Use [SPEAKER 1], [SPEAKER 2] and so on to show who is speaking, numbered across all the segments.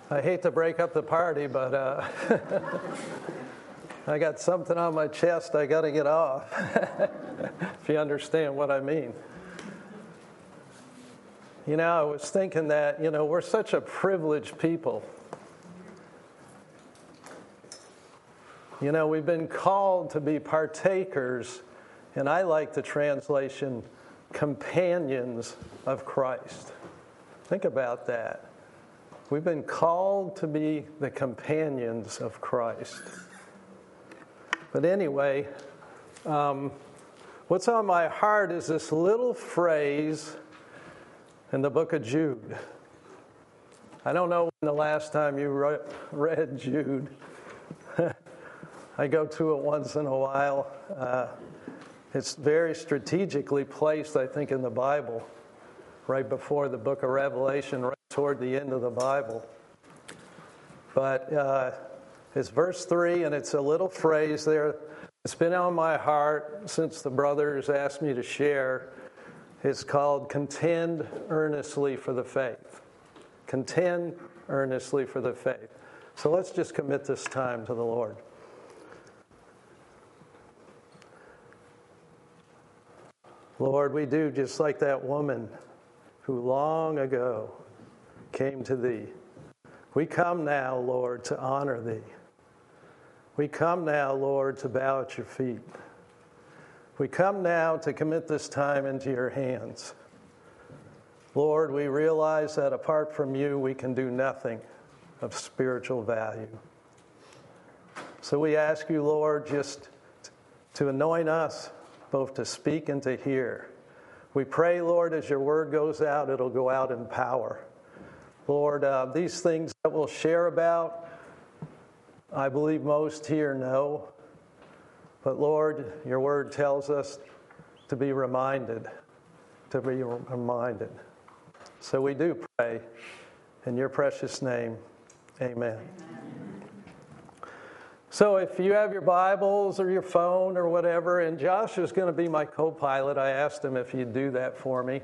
[SPEAKER 1] I hate to break up the party, but I got something on my chest I got to get off, if you understand what I mean. You know, I was thinking that, we're such a privileged people. We've been called to be partakers, and I like the translation, companions of Christ. Think about that. We've been called to be the companions of Christ. But anyway, what's on my heart is this little phrase in the book of Jude. I don't know when the last time you read Jude. I go to it once in a while. It's very strategically placed, I think, in the Bible, right before the book of Revelation, right toward the end of the Bible. But it's verse 3, and it's a little phrase there. It's been on my heart since the brothers asked me to share. It's called contend earnestly for the faith. Contend earnestly for the faith. So let's just commit this time to the Lord. Lord, we do just like that woman who long ago came to Thee. We come now, Lord, to honor Thee. We come now, Lord, to bow at Your feet. We come now to commit this time into Your hands. Lord, we realize that apart from You, we can do nothing of spiritual value. So we ask You, Lord, just to anoint us, both to speak and to hear. We pray, Lord, as Your word goes out, it'll go out in power. Lord, these things that we'll share about, I believe most here know. But Lord, Your word tells us to be reminded, So we do pray in Your precious name. Amen. So if you have your Bibles or your phone or whatever, and Josh is going to be my co-pilot, I asked him if he'd do that for me,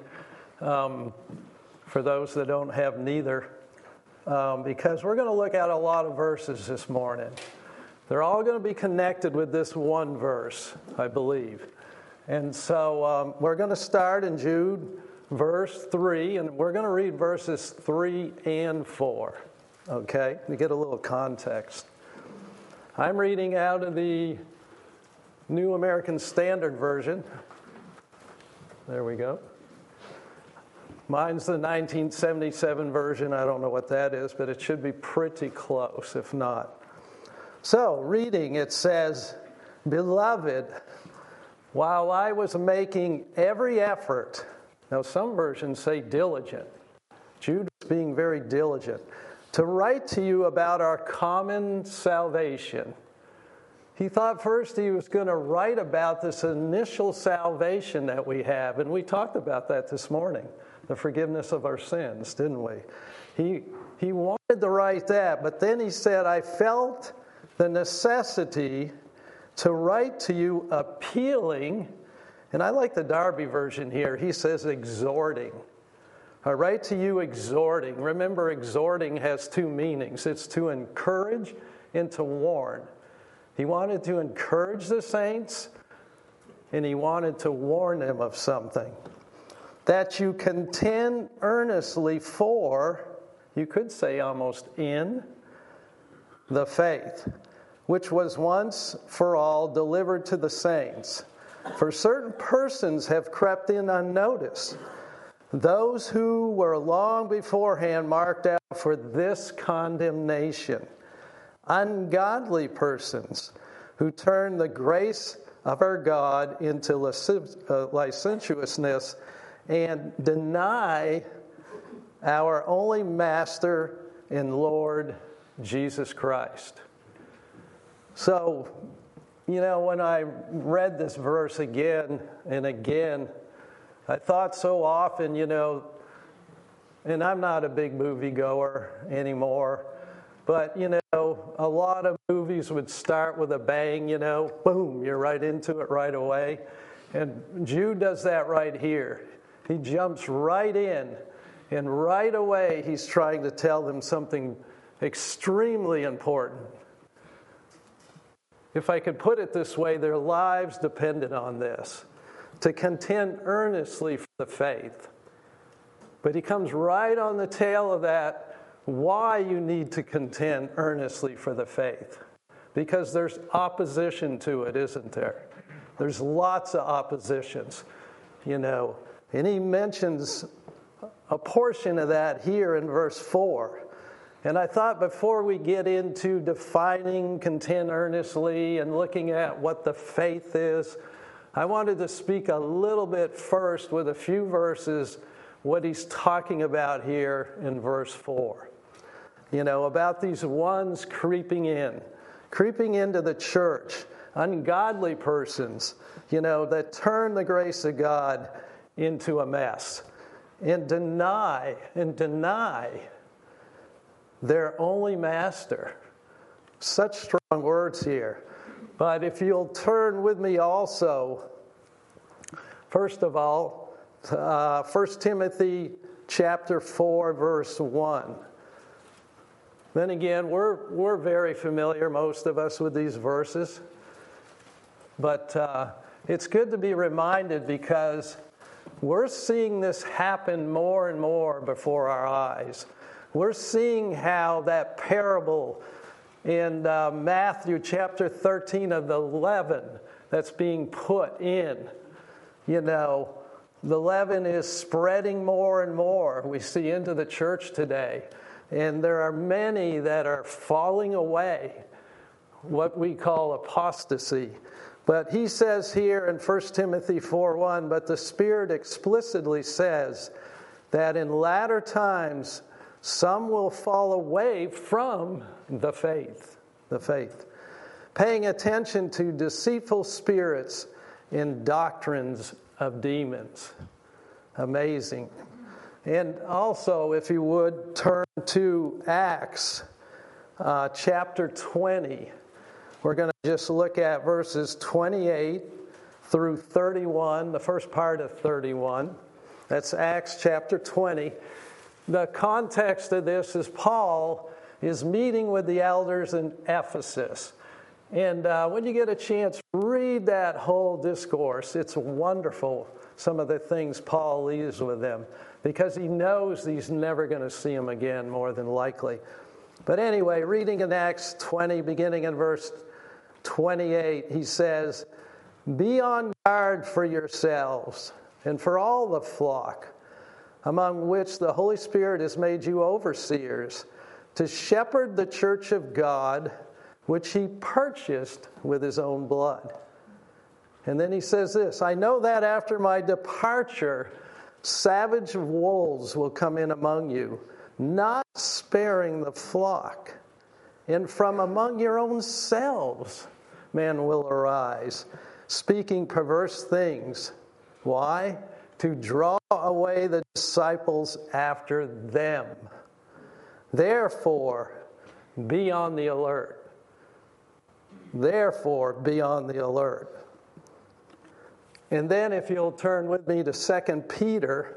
[SPEAKER 1] for those that don't have neither, because we're going to look at a lot of verses this morning. They're all going to be connected with this one verse, I believe. And so we're going to start in Jude, verse 3, and we're going to read verses 3 and 4, okay, to get a little context. I'm reading out of the New American Standard Version. There we go. Mine's the 1977 version. I don't know what that is, but it should be pretty close, if not. So, reading, it says, "Beloved, while I was making every effort," now some versions say diligent. Jude is being very diligent, "to write to you about our common salvation." He thought first he was going to write about this initial salvation that we have, and we talked about that this morning, the forgiveness of our sins, didn't we? He wanted to write that, but then he said, "I felt the necessity to write to you appealing," and I like the Darby version here. He says exhorting. "I write to you exhorting." Remember, exhorting has two meanings. It's to encourage and to warn. He wanted to encourage the saints, and he wanted to warn them of something. "That you contend earnestly for," you could say almost in, "the faith, which was once for all delivered to the saints. For certain persons have crept in unnoticed, those who were long beforehand marked out for this condemnation, ungodly persons who turn the grace of our God into licentiousness and deny our only Master and Lord Jesus Christ." So, when I read this verse again and again, I thought so often, and I'm not a big moviegoer anymore, but, a lot of movies would start with a bang, boom, you're right into it right away. And Jude does that right here. He jumps right in, and right away he's trying to tell them something extremely important. If I could put it this way, their lives depended on this, to contend earnestly for the faith. But he comes right on the tail of that, why you need to contend earnestly for the faith. Because there's opposition to it, isn't there? There's lots of oppositions, And he mentions a portion of that here in verse 4. And I thought before we get into defining contend earnestly and looking at what the faith is, I wanted to speak a little bit first with a few verses what he's talking about here in verse 4. About these ones creeping into the church, ungodly persons, that turn the grace of God into a mess and deny their only master. Such strong words here. But if you'll turn with me also, first of all, 1 Timothy chapter 4, verse 1. Then again, we're very familiar, most of us, with these verses. But it's good to be reminded because we're seeing this happen more and more before our eyes. We're seeing how that parable in Matthew chapter 13 of the leaven that's being put in, the leaven is spreading more and more. We see into the church today. And there are many that are falling away, what we call apostasy. But he says here in 1 Timothy 4:1, but the Spirit explicitly says that in latter times some will fall away from the faith, paying attention to deceitful spirits and doctrines of demons. Amazing. And also, if you would, turn to Acts chapter 20. We're going to just look at verses 28 through 31, the first part of 31. That's Acts chapter 20. The context of this is Paul is meeting with the elders in Ephesus. And when you get a chance, read that whole discourse. It's wonderful, some of the things Paul leaves with them, because he knows he's never going to see them again, more than likely. But anyway, reading in Acts 20, beginning in verse 28, he says, "Be on guard for yourselves and for all the flock, among which the Holy Spirit has made you overseers, to shepherd the church of God, which he purchased with his own blood." And then he says this, "I know that after my departure, savage wolves will come in among you, not sparing the flock. And from among your own selves men will arise, speaking perverse things." Why? "To draw away the disciples after them. Therefore, be on the alert." Therefore, be on the alert. And then if you'll turn with me to 2 Peter.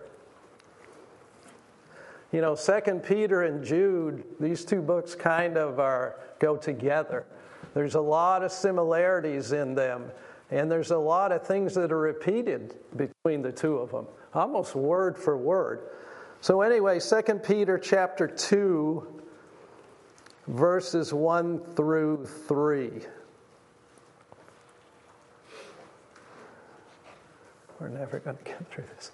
[SPEAKER 1] 2 Peter and Jude, these two books kind of go together. There's a lot of similarities in them, and there's a lot of things that are repeated between the two of them, almost word for word. So anyway, 2 Peter chapter 2, verses 1 through 3. We're never going to get through this.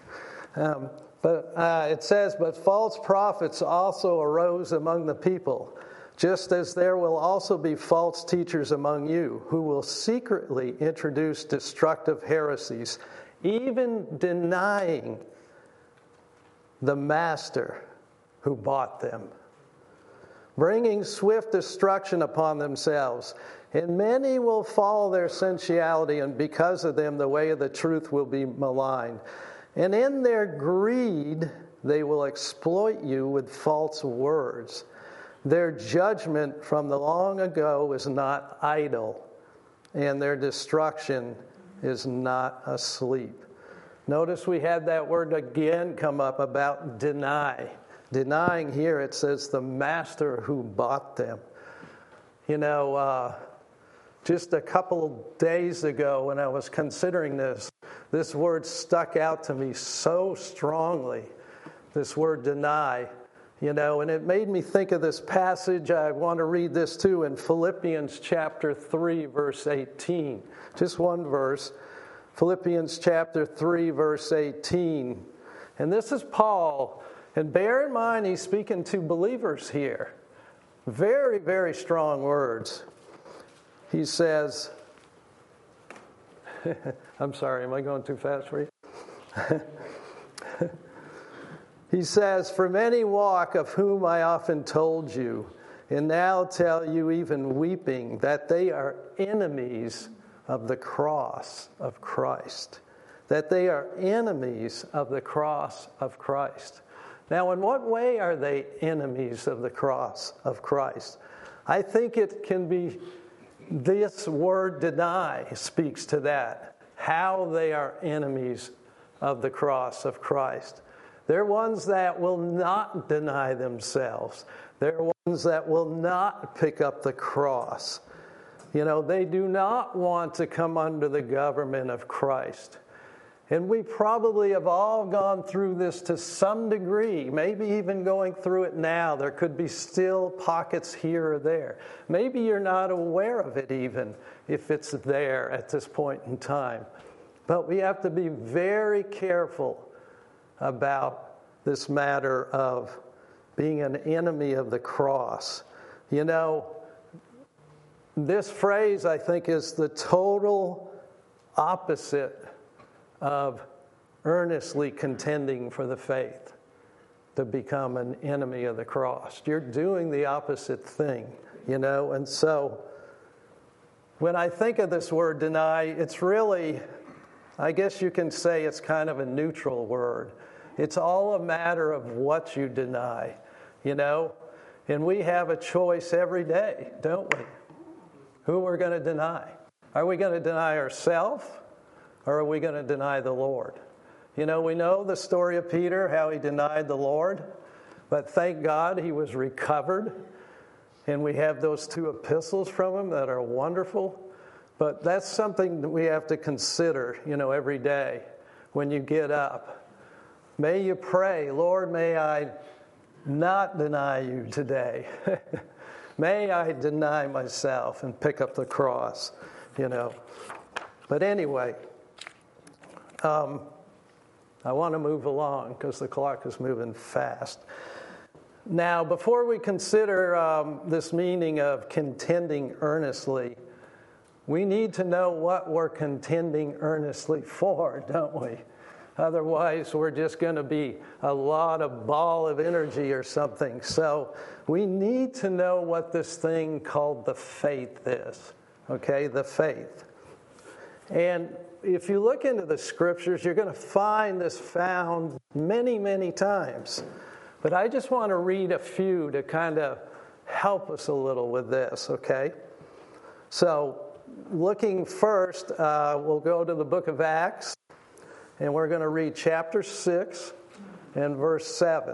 [SPEAKER 1] It says, "But false prophets also arose among the people, just as there will also be false teachers among you, who will secretly introduce destructive heresies, even denying the master who bought them, bringing swift destruction upon themselves. And many will follow their sensuality, and because of them the way of the truth will be maligned. And in their greed they will exploit you with false words. Their judgment from the long ago is not idle, and their destruction is not asleep." Notice we had that word again come up about deny. denying here, it says the master who bought them. You know, just a couple of days ago when I was considering this word stuck out to me so strongly, this word deny. You know, and it made me think of this passage. I want to read this too in Philippians chapter 3, verse 18. Just one verse. Philippians chapter 3, verse 18. And this is Paul. And bear in mind, he's speaking to believers here. Very, very strong words. He says, I'm sorry, am I going too fast for you? He says, "For many walk, of whom I often told you, and now tell you even weeping, that they are enemies of the cross of Christ." That they are enemies of the cross of Christ. Now, in what way are they enemies of the cross of Christ? I think it can be, this word deny speaks to that. How they are enemies of the cross of Christ. They're ones that will not deny themselves. They're ones that will not pick up the cross. You know, they do not want to come under the government of Christ. And we probably have all gone through this to some degree, maybe even going through it now. There could be still pockets here or there. Maybe you're not aware of it even if it's there at this point in time. But we have to be very careful about this matter of being an enemy of the cross. You know, this phrase, I think, is the total opposite of earnestly contending for the faith, to become an enemy of the cross. You're doing the opposite thing, you know. And so when I think of this word deny, it's really, I guess you can say it's kind of a neutral word. It's all a matter of what you deny, you know. And we have a choice every day, don't we? Who we're going to deny. Are we going to deny ourselves, or are we going to deny the Lord? You know, we know the story of Peter, how he denied the Lord, but thank God he was recovered. And we have those 2 epistles from him that are wonderful. But that's something that we have to consider, you know, every day when you get up. May you pray, Lord, may I not deny you today. May I deny myself and pick up the cross, you know. But anyway, I want to move along because the clock is moving fast. Now, before we consider this meaning of contending earnestly, we need to know what we're contending earnestly for, don't we? Otherwise, we're just going to be a lot of ball of energy or something. So we need to know what this thing called the faith is. Okay, the faith. And if you look into the scriptures, you're going to find this found many, many times. But I just want to read a few to kind of help us a little with this, okay? So looking first, we'll go to the book of Acts. And we're going to read chapter 6 and verse 7.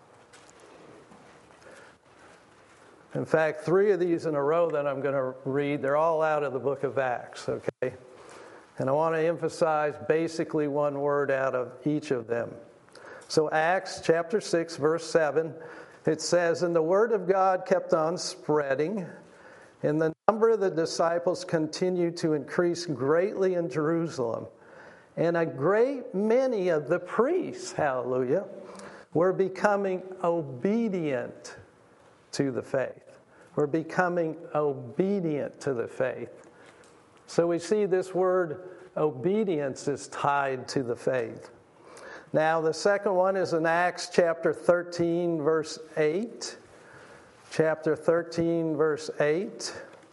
[SPEAKER 1] In fact, 3 of these in a row that I'm going to read, they're all out of the book of Acts, okay? And I want to emphasize basically one word out of each of them. So Acts chapter 6, verse 7, it says, "And the word of God kept on spreading, and the number of the disciples continued to increase greatly in Jerusalem. And a great many of the priests," hallelujah, "were becoming obedient to the faith." We're becoming obedient to the faith. So we see this word obedience is tied to the faith. Now the second one is in Acts chapter 13, verse 8. Chapter 13, verse 8.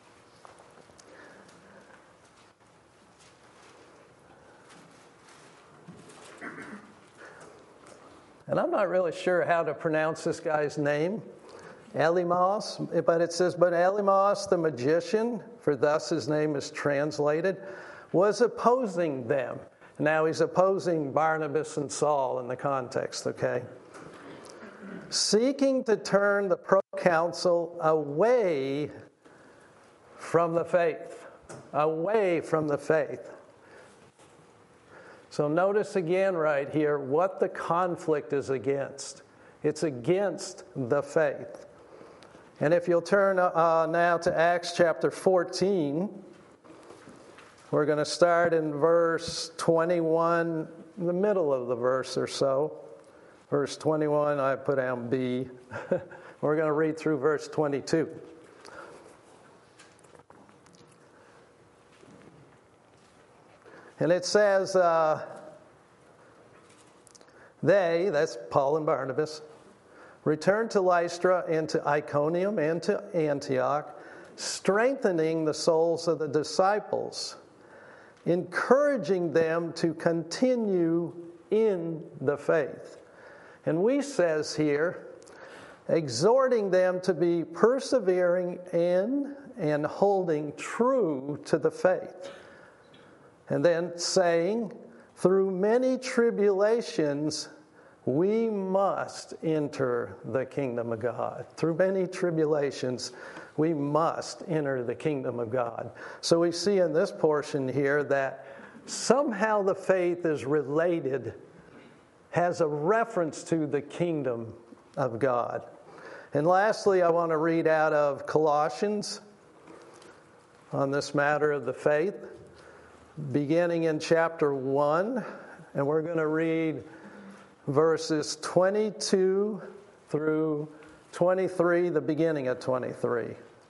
[SPEAKER 1] And I'm not really sure how to pronounce this guy's name, Elymas, but it says, "But Elymas the magician, for thus his name is translated, was opposing them." Now he's opposing Barnabas and Saul in the context, okay? seeking to turn the proconsul away from the faith. Away from the faith. So notice again right here what the conflict is against. It's against the faith. And if you'll turn now to Acts chapter 14, we're going to start in verse 21, the middle of the verse or so. Verse 21, I put down B. We're going to read through verse 22. And it says, they, that's Paul and Barnabas, returned to Lystra and to Iconium and to Antioch, strengthening the souls of the disciples, encouraging them to continue in the faith. And we says here, exhorting them to be persevering in and holding true to the faith. And then saying, through many tribulations, we must enter the kingdom of God. Through many tribulations, we must enter the kingdom of God. So we see in this portion here that somehow the faith is related, has a reference to the kingdom of God. And lastly, I want to read out of Colossians on this matter of the faith, beginning in chapter 1, and we're going to read verses 22 through 23, the beginning of 23.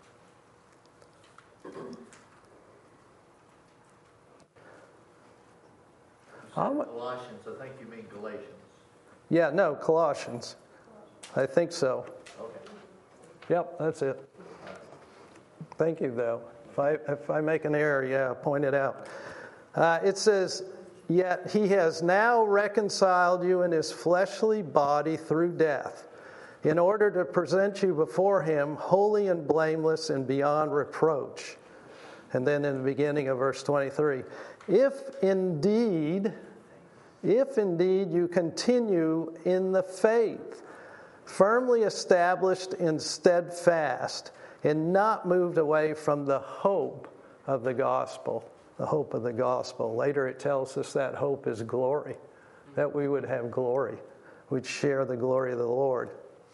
[SPEAKER 2] Colossians, I think you mean Galatians.
[SPEAKER 1] Yeah, no, Colossians. I think so.
[SPEAKER 2] Okay.
[SPEAKER 1] Yep, that's it. Thank you, though. If I make an error, yeah, point it out. It says, yet he has now reconciled you in his fleshly body through death, in order to present you before him holy and blameless and beyond reproach. And then in the beginning of verse 23, if indeed you continue in the faith, firmly established and steadfast, and not moved away from the hope of the gospel. The hope of the gospel. Later it tells us that hope is glory, that we would have glory. We'd share the glory of the Lord.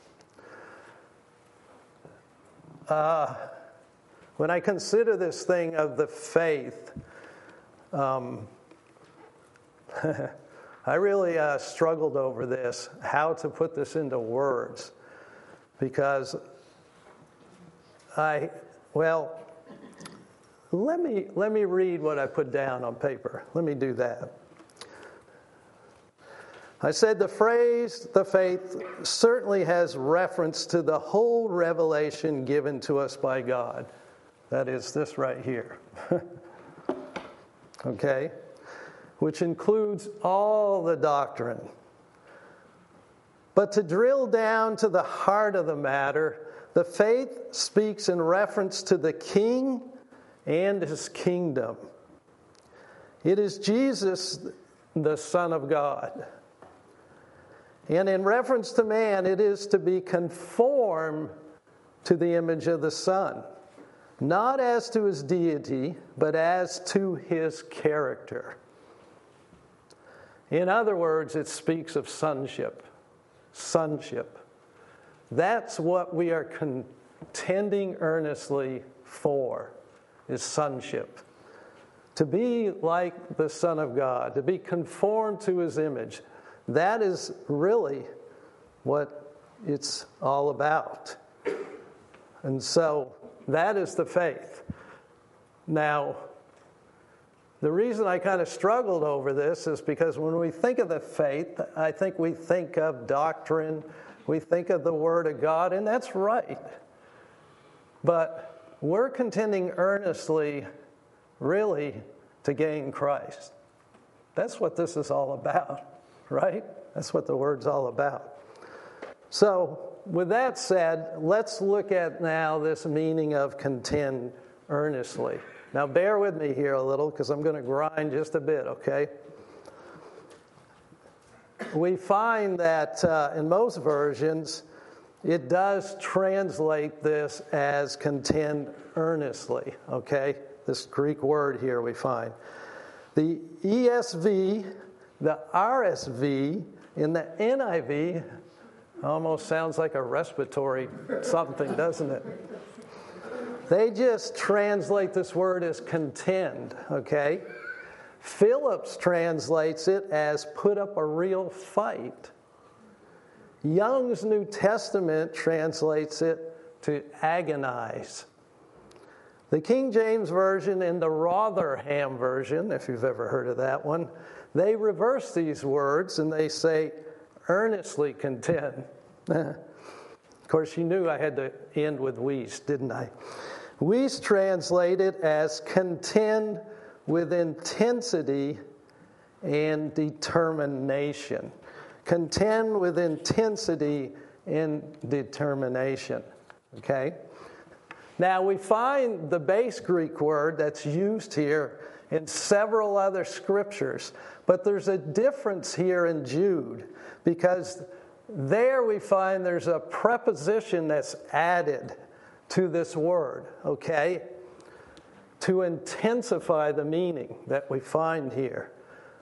[SPEAKER 1] When I consider this thing of the faith, I really struggled over this, how to put this into words, because let me read what I put down on paper. Let me do that. I said the phrase, the faith, certainly has reference to the whole revelation given to us by God. That is this right here. Okay? Which includes all the doctrine. But to drill down to the heart of the matter, the faith speaks in reference to the King and his kingdom. It is Jesus, the Son of God. And in reference to man, it is to be conformed to the image of the Son, not as to his deity, but as to his character. In other words, it speaks of sonship. Sonship. That's what we are contending earnestly for, is sonship. To be like the Son of God, to be conformed to his image. That is really what it's all about. And so that is the faith. Now, the reason I kind of struggled over this is because when we think of the faith, I think we think of doctrine, we think of the Word of God, and that's right. But we're contending earnestly, really, to gain Christ. That's what this is all about, right? That's what the Word's all about. So, with that said, let's look at now this meaning of contend earnestly. Now, bear with me here a little because I'm going to grind just a bit, okay? we find that in most versions, it does translate this as contend earnestly, okay? This Greek word here we find. The ESV, the RSV, and the NIV almost sounds like a respiratory something, doesn't it? They just translate this word as contend, okay? Phillips translates it as put up a real fight. Young's New Testament translates it to agonize. The King James Version and the Rotherham Version, if you've ever heard of that one, they reverse these words and they say, earnestly contend. Of course, you knew I had to end with Wuest, didn't I? Wuest translated as contend with intensity and determination. Contend with intensity and determination. Okay? Now, we find the base Greek word that's used here in several other scriptures, but there's a difference here in Jude, because there we find there's a preposition that's added to this word, okay, to intensify the meaning that we find here.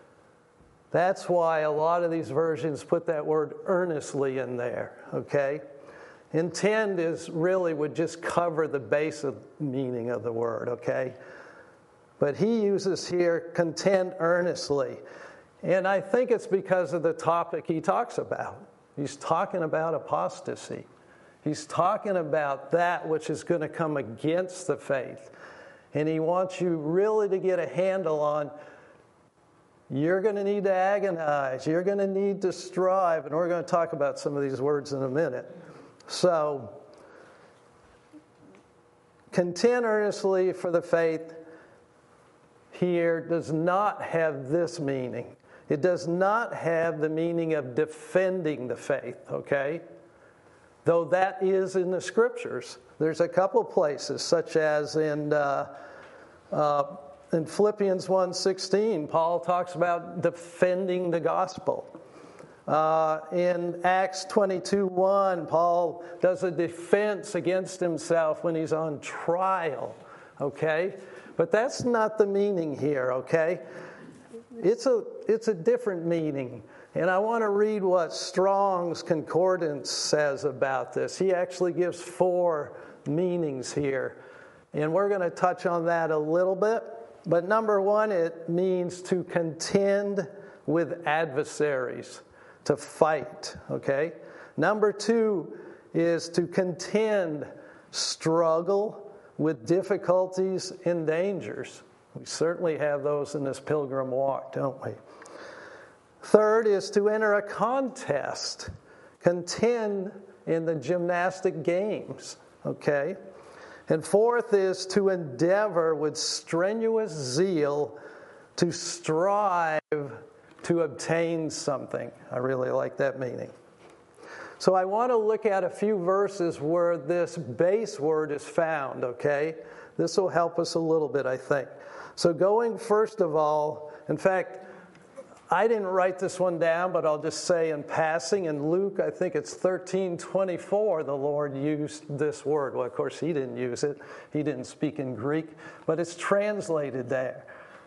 [SPEAKER 1] That's why a lot of these versions put that word earnestly in there, okay? Intend is really would just cover the basic meaning of the word, okay? But he uses here contend earnestly. And I think it's because of the topic he talks about. He's talking about apostasy. He's talking about that which is going to come against the faith. And he wants you really to get a handle on, you're going to need to agonize. You're going to need to strive. And we're going to talk about some of these words in a minute. So, contend earnestly for the faith here does not have this meaning. It does not have the meaning of defending the faith, okay? Though that is in the scriptures. There's a couple places, such as in Philippians 1:16, Paul talks about defending the gospel. In Acts 22:1, Paul does a defense against himself when he's on trial, okay? But that's not the meaning here, okay? It's a different meaning. And I want to read what Strong's Concordance says about this. He actually gives 4 meanings here. And we're going to touch on that a little bit. But number 1, it means to contend with adversaries, to fight, okay? Number 2 is to contend, struggle with difficulties and dangers. We certainly have those in this pilgrim walk, don't we? Third is to enter a contest, contend in the gymnastic games, okay? And fourth is to endeavor with strenuous zeal to strive to obtain something. I really like that meaning. So I want to look at a few verses where this base word is found, okay? This will help us a little bit, I think. So going first of all, in fact, I didn't write this one down, but I'll just say in passing, in Luke, I think it's 13:24, the Lord used this word. Well, of course, he didn't use it. He didn't speak in Greek, but it's translated there.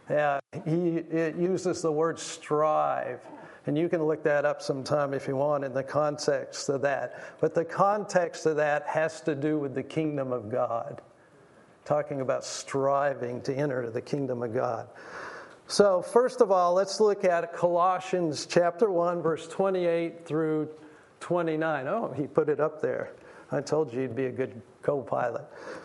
[SPEAKER 1] It uses the word strive. And you can look that up sometime if you want in the context of that. But the context of that has to do with the kingdom of God. Talking about striving to enter the kingdom of God. So first of all, let's look at Colossians chapter 1, verse 28 through 29. Oh, he put it up there. I told you he'd be a good co-pilot.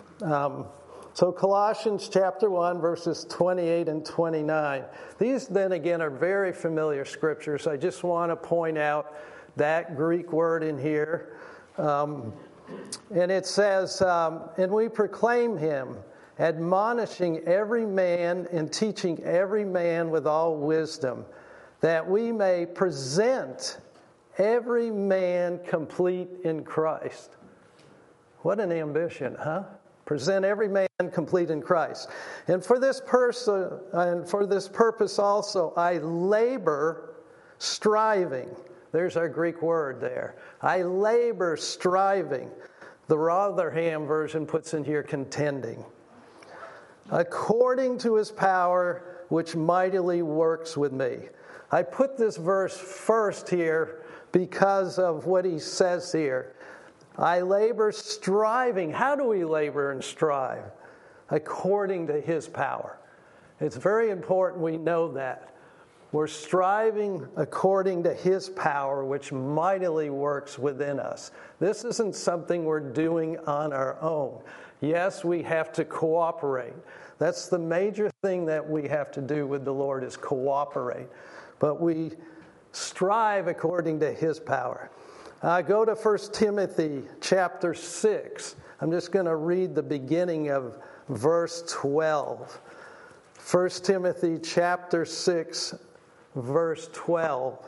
[SPEAKER 1] So Colossians chapter 1, verses 28 and 29. These, then again, are very familiar scriptures. I just want to point out that Greek word in here. And it says, and we proclaim him, admonishing every man and teaching every man with all wisdom, that we may present every man complete in Christ. What an ambition, huh? Present every man complete in Christ. And for this purpose also I labor, Striving. There's our Greek word there. I labor striving. The Rotherham version puts in here contending. According to his power, which mightily works with me. I put this verse first here because of what he says here. I labor striving. How do we labor and strive? According to his power. It's very important we know that. We're striving according to his power, which mightily works within us. This isn't something we're doing on our own. Yes, we have to cooperate. That's the major thing that we have to do with the Lord is cooperate. But we strive according to his power. Go to 1 Timothy chapter 6. I'm just going to read the beginning of verse 12. 1 Timothy chapter 6, verse 12.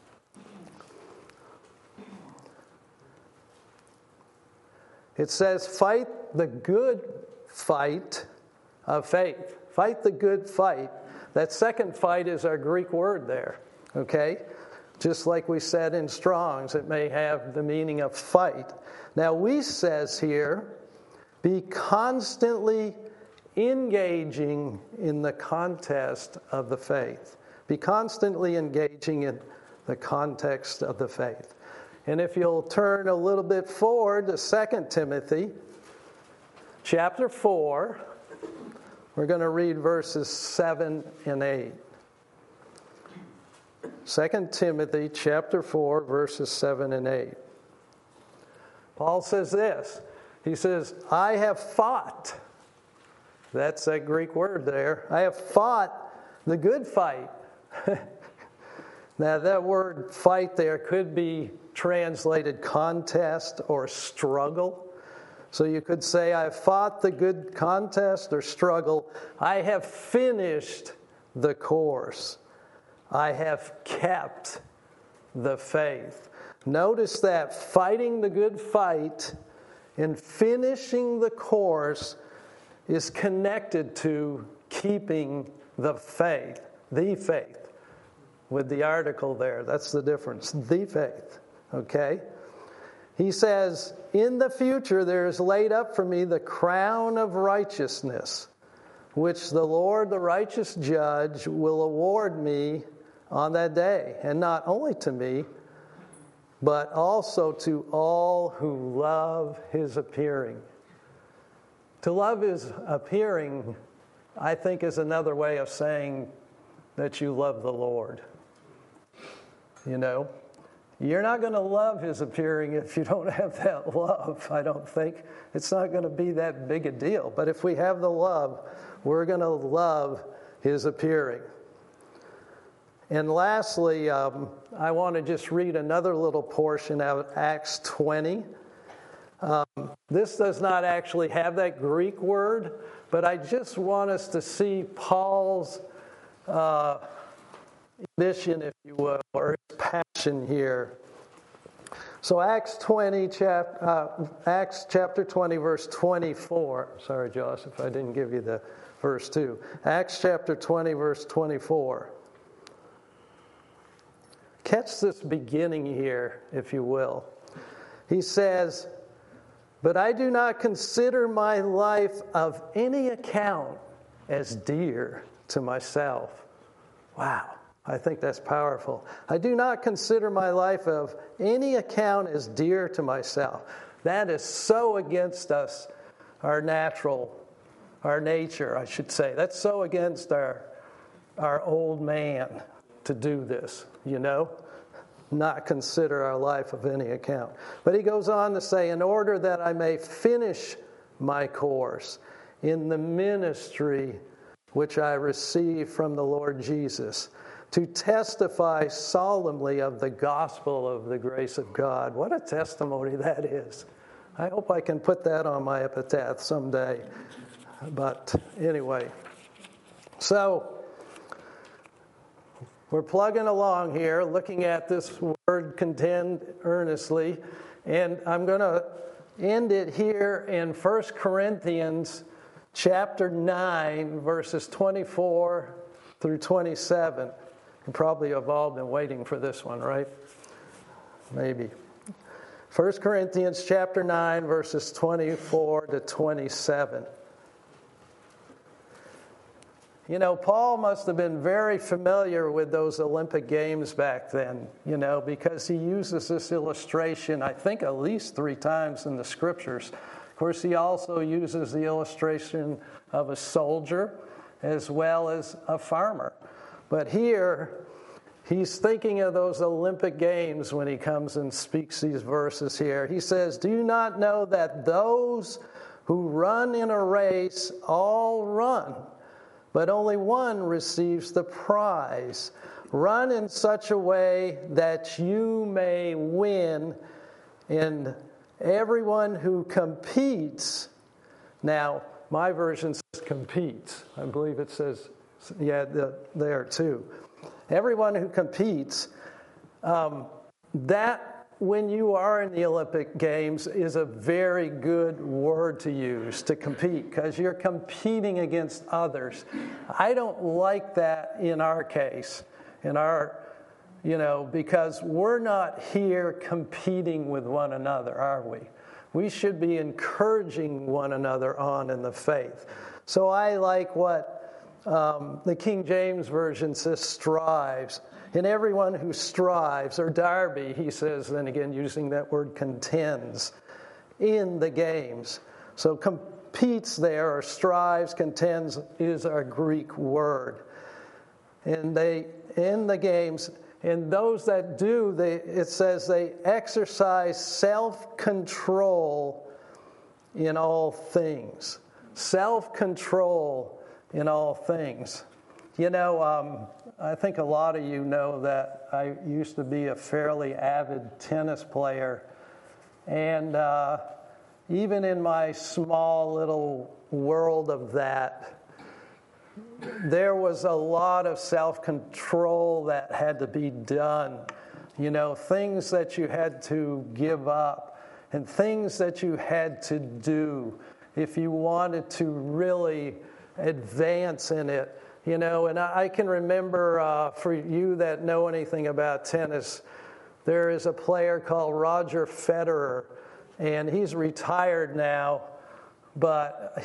[SPEAKER 1] It says, fight the good fight of faith. Fight the good fight. That second fight is our Greek word there, okay? Just like we said in Strong's, it may have the meaning of fight. Now, we says here, be constantly engaging in the contest of the faith. Be constantly engaging in the context of the faith. And if you'll turn a little bit forward to 2 Timothy, chapter 4, we're going to read verses 7 and 8. 2 Timothy chapter 4, verses 7 and 8. Paul says this. He says, I have fought. That's that Greek word there. I have fought the good fight. Now, that word fight there could be translated contest or struggle. So you could say, I have fought the good contest or struggle. I have finished the course. I have kept the faith. Notice that fighting the good fight and finishing the course is connected to keeping the faith, with the article there. That's the difference, the faith, okay? He says, in the future there is laid up for me the crown of righteousness, which the Lord, the righteous judge, will award me on that day. And not only to me, but also to all who love his appearing. To love his appearing, I think, is another way of saying that you love the Lord. You know, you're not going to love his appearing if you don't have that love, I don't think. It's not going to be that big a deal. But if we have the love, we're going to love his appearing. And lastly, I want to just read another little portion out of Acts 20. This does not actually have that Greek word, but I just want us to see Paul's ambition, if you will, or his passion here. So Acts chapter 20, verse 24. Sorry, Josh, if I didn't give you the verse 2. Acts chapter 20, verse 24. Catch this beginning here, if you will. He says, but I do not consider my life of any account as dear to myself. Wow, I think that's powerful. I do not consider my life of any account as dear to myself. That is so against us, our nature, I should say. That's so against our old man to do this, you know. Not consider our life of any account. But he goes on to say, in order that I may finish my course in the ministry which I received from the Lord Jesus, to testify solemnly of the gospel of the grace of God. What a testimony that is. I hope I can put that on my epitaph someday. But anyway, so we're plugging along here, looking at this word, contend earnestly, and I'm going to end it here in 1 Corinthians chapter 9, verses 24 through 27. You probably have all been waiting for this one, right? Maybe. 1 Corinthians chapter 9, verses 24 to 27. You know, Paul must have been very familiar with those Olympic Games back then, you know, because he uses this illustration, I think, at least 3 times in the Scriptures. Of course, he also uses the illustration of a soldier as well as a farmer. But here, he's thinking of those Olympic Games when he comes and speaks these verses here. He says, "Do you not know that those who run in a race all run, but only one receives the prize? Run in such a way that you may win. And everyone who competes," now my version says competes. I believe it says, there too. Everyone who competes, that when you are in the Olympic Games is a very good word to use, to compete, because you're competing against others. I don't like that in our case, because we're not here competing with one another, are we? We should be encouraging one another on in the faith. So I like what the King James Version says, strives. And everyone who strives, or Darby, he says, then again, using that word, contends in the games. So competes there, or strives, contends, is our Greek word. And they, in the games, and those that do, it says they exercise self-control in all things. Self-control in all things. You know, I think a lot of you know that I used to be a fairly avid tennis player. And even in my small little world of that, there was a lot of self-control that had to be done. You know, things that you had to give up and things that you had to do if you wanted to really advance in it. You know, and I can remember, for you that know anything about tennis, there is a player called Roger Federer, and he's retired now, but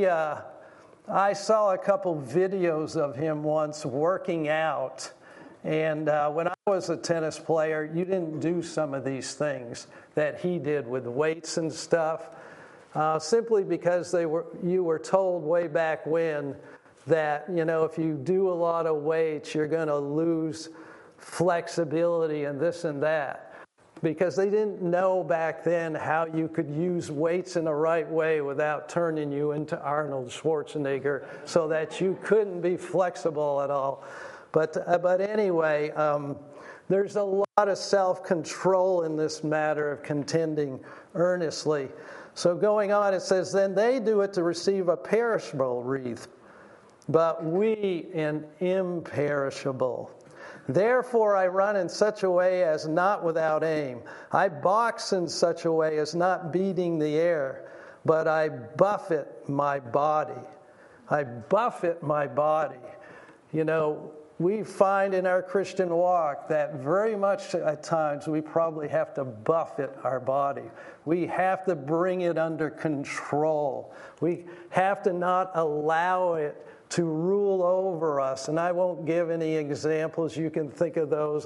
[SPEAKER 1] I saw a couple videos of him once working out, and when I was a tennis player, you didn't do some of these things that he did with weights and stuff, simply because you were told way back when that, you know, if you do a lot of weights, you're going to lose flexibility and this and that. Because they didn't know back then how you could use weights in the right way without turning you into Arnold Schwarzenegger, so that you couldn't be flexible at all. But anyway, there's a lot of self-control in this matter of contending earnestly. So going on, it says, "Then they do it to receive a perishable wreath, but we an imperishable. Therefore I run in such a way as not without aim. I box in such a way as not beating the air, but I buffet my body." I buffet my body. You know, we find in our Christian walk that very much at times we probably have to buffet our body. We have to bring it under control. We have to not allow it to rule over us. And I won't give any examples. You can think of those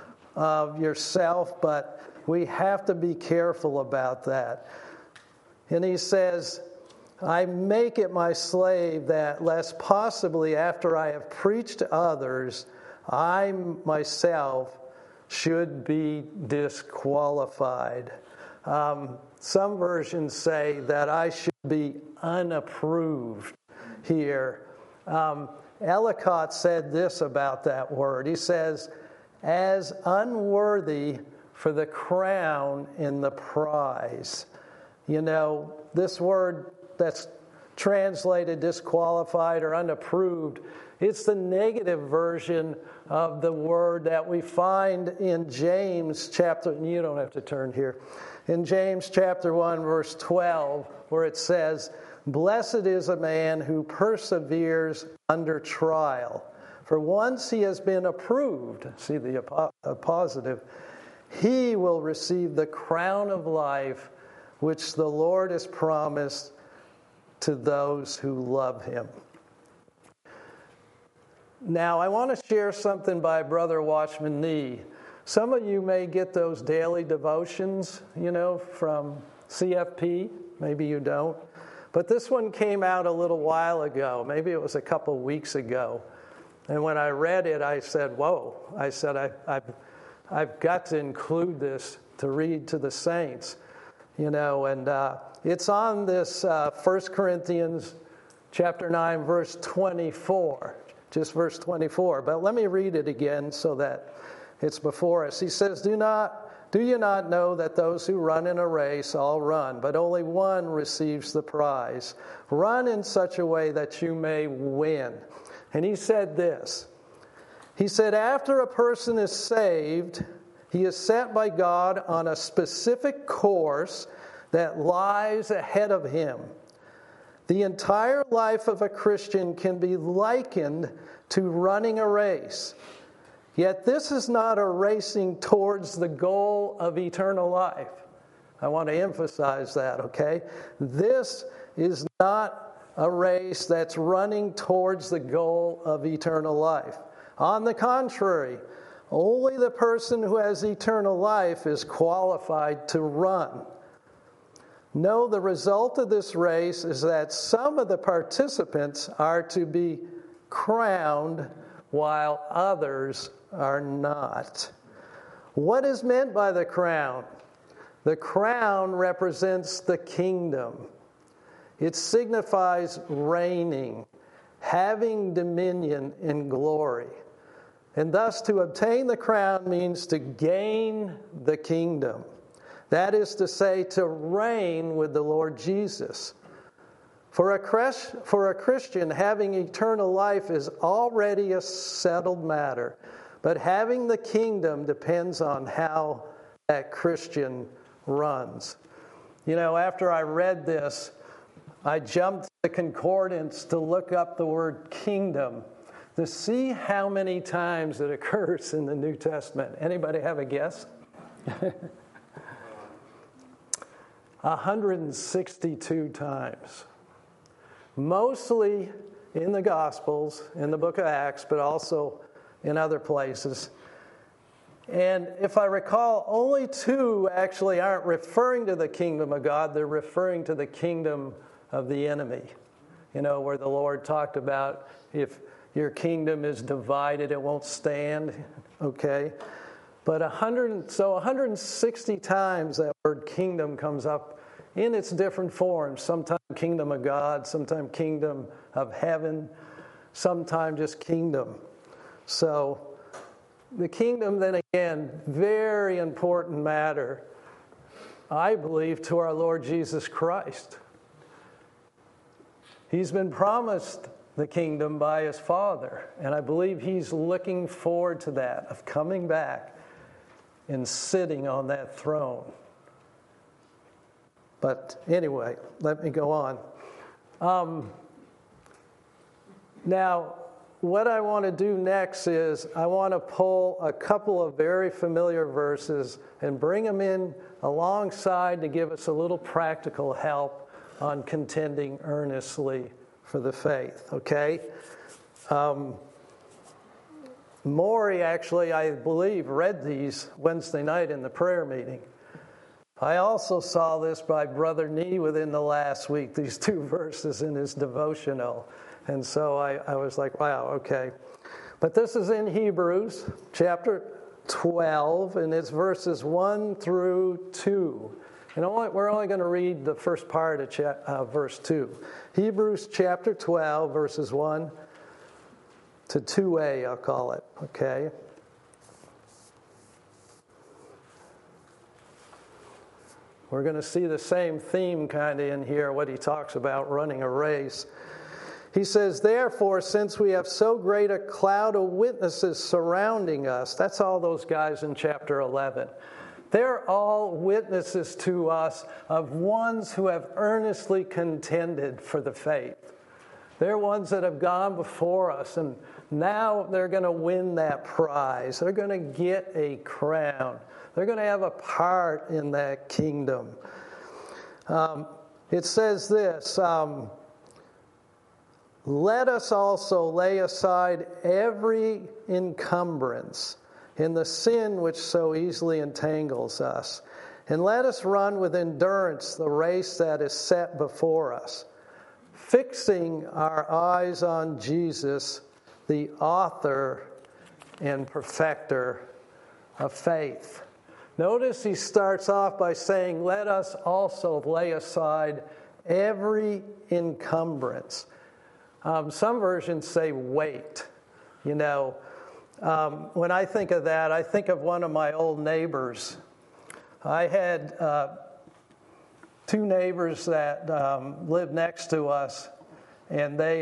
[SPEAKER 1] of yourself, but we have to be careful about that. And he says, "I make it my slave that lest possibly after I have preached to others, I myself should be disqualified." Some versions say that I should be unapproved here. Ellicott said this about that word. He says, "as unworthy for the crown in the prize." You know, this word that's translated disqualified or unapproved, it's the negative version of the word that we find in James chapter, and you don't have to turn here, in James chapter 1, verse 12, where it says, "Blessed is a man who perseveres under trial. For once he has been approved, see the positive, he will receive the crown of life which the Lord has promised to those who love him. Now, I want to share something by Brother Watchman Nee. Some of you may get those daily devotions, from CFP. Maybe you don't. But this one came out a little while ago. Maybe it was a couple weeks ago. And when I read it, I said, whoa. I said, I've got to include this to read to the saints. And it's on this 1 Corinthians chapter 9, verse 24. Just verse 24. But let me read it again so that it's before us. He says, Do you not know that those who run in a race all run, but only one receives the prize? Run in such a way that you may win. And he said this. He said, after a person is saved, he is set by God on a specific course that lies ahead of him. The entire life of a Christian can be likened to running a race. Yet this is not a racing towards the goal of eternal life. I want to emphasize that, okay? This is not a race that's running towards the goal of eternal life. On the contrary, only the person who has eternal life is qualified to run. No, the result of this race is that some of the participants are to be crowned while others are not. What is meant by the crown? The crown represents the kingdom. It signifies reigning, having dominion in glory. And thus to obtain the crown means to gain the kingdom. That is to say, to reign with the Lord Jesus. For a Christian, having eternal life is already a settled matter. But having the kingdom depends on how that Christian runs. After I read this, I jumped to the concordance to look up the word kingdom to see how many times it occurs in the New Testament. Anybody have a guess? 162 times. Mostly in the Gospels, in the book of Acts, but also in other places. And if I recall, only 2 actually aren't referring to the kingdom of God. They're referring to the kingdom of the enemy. Where the Lord talked about if your kingdom is divided, it won't stand. Okay? But 160 times that word kingdom comes up in its different forms. Sometimes kingdom of God, sometimes kingdom of heaven, sometimes just kingdom. So the kingdom, then again, very important matter, I believe, to our Lord Jesus Christ. He's been promised the kingdom by his Father, and I believe he's looking forward to that, of coming back and sitting on that throne. But anyway, let me go on. Now, what I want to do next is I want to pull a couple of very familiar verses and bring them in alongside to give us a little practical help on contending earnestly for the faith, okay? Maury actually, I believe, read these Wednesday night in the prayer meeting. I also saw this by Brother Nee within the last week, these 2 verses in his devotional. And so I was like, wow, okay. But this is in Hebrews chapter 12, and it's verses 1 through 2. And we're only going to read the first part of verse 2. Hebrews chapter 12, verses 1 to 2a, I'll call it, okay? We're going to see the same theme kind of in here, what he talks about running a race. He says, therefore, since we have so great a cloud of witnesses surrounding us, that's all those guys in chapter 11. They're all witnesses to us of ones who have earnestly contended for the faith. They're ones that have gone before us and Now they're going to win that prize. They're going to get a crown. They're going to have a part in that kingdom. It says this, let us also lay aside every encumbrance and the sin which so easily entangles us, and let us run with endurance the race that is set before us, fixing our eyes on Jesus, the author and perfecter of faith. Notice he starts off by saying, let us also lay aside every encumbrance. Some versions say weight. You know, when I think of that, I think of one of my old neighbors. I had two neighbors that lived next to us, and they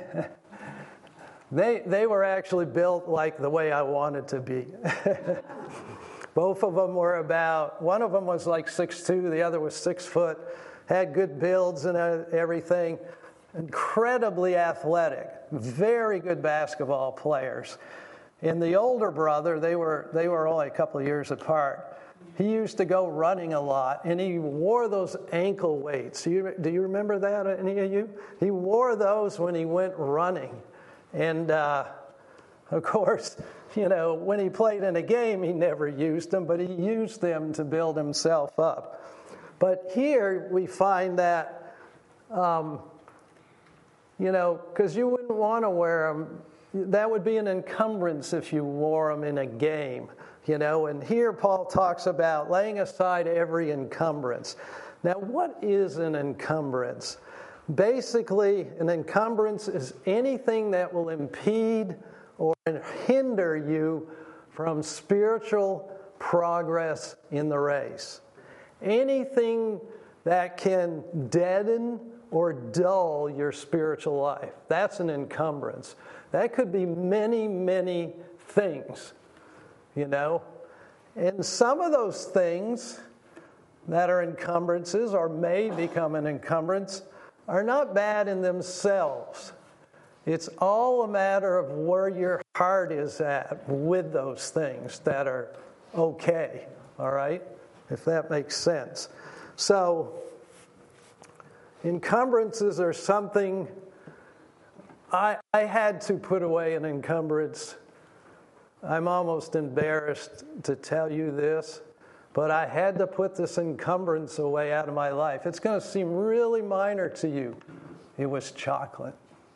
[SPEAKER 1] they were actually built like the way I wanted to be. Both of them were one of them was like 6'2", the other was 6 foot, had good builds and everything, incredibly athletic, very good basketball players. And the older brother, they were only a couple of years apart. He used to go running a lot, and he wore those ankle weights. Do you remember that, any of you? He wore those when he went running. And, of course, you know, when he played in a game, he never used them, but he used them to build himself up. But here we find that, you know, because you wouldn't want to wear them. That would be an encumbrance if you wore them in a game, you know. And here Paul talks about laying aside every encumbrance. Now, what is an encumbrance? Basically, an encumbrance is anything that will impede or hinder you from spiritual progress in the race. Anything that can deaden or dull your spiritual life. That's an encumbrance. That could be many, many things, you know. And some of those things that are encumbrances or may become an encumbrance are not bad in themselves. It's all a matter of where your heart is at with those things that are okay, all right? If that makes sense. So, encumbrances are something. I had to put away an encumbrance. I'm almost embarrassed to tell you this, but I had to put this encumbrance away out of my life. It's going to seem really minor to you. It was chocolate.